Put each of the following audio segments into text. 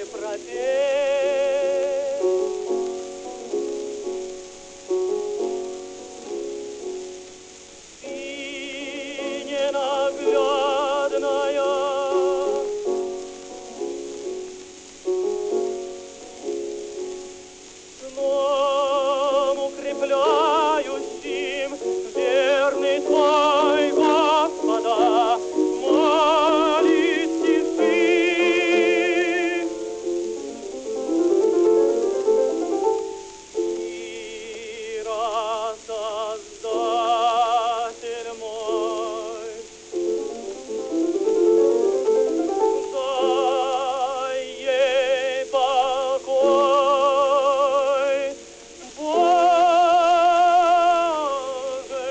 пропеть. Ты ненаглядная, сном укрепляющим верный твой Господа, молитесь ты. Мира Создатель мой, дай ей покой, Боже.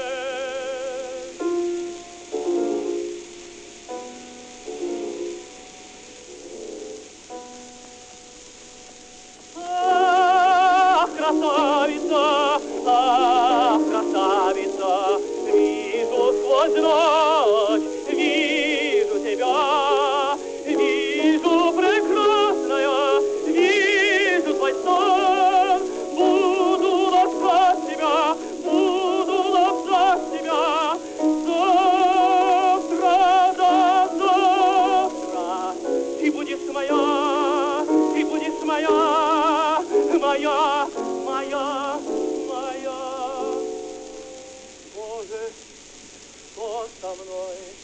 Ах, красавица, вижу сквозь ночь, вижу тебя, вижу прекрасная, вижу твой сон, буду ласкать тебя, буду ласкать тебя, завтра до завтра, ты будешь моя, ты будешь моя, моя, моя, моя. Боже, что со мной?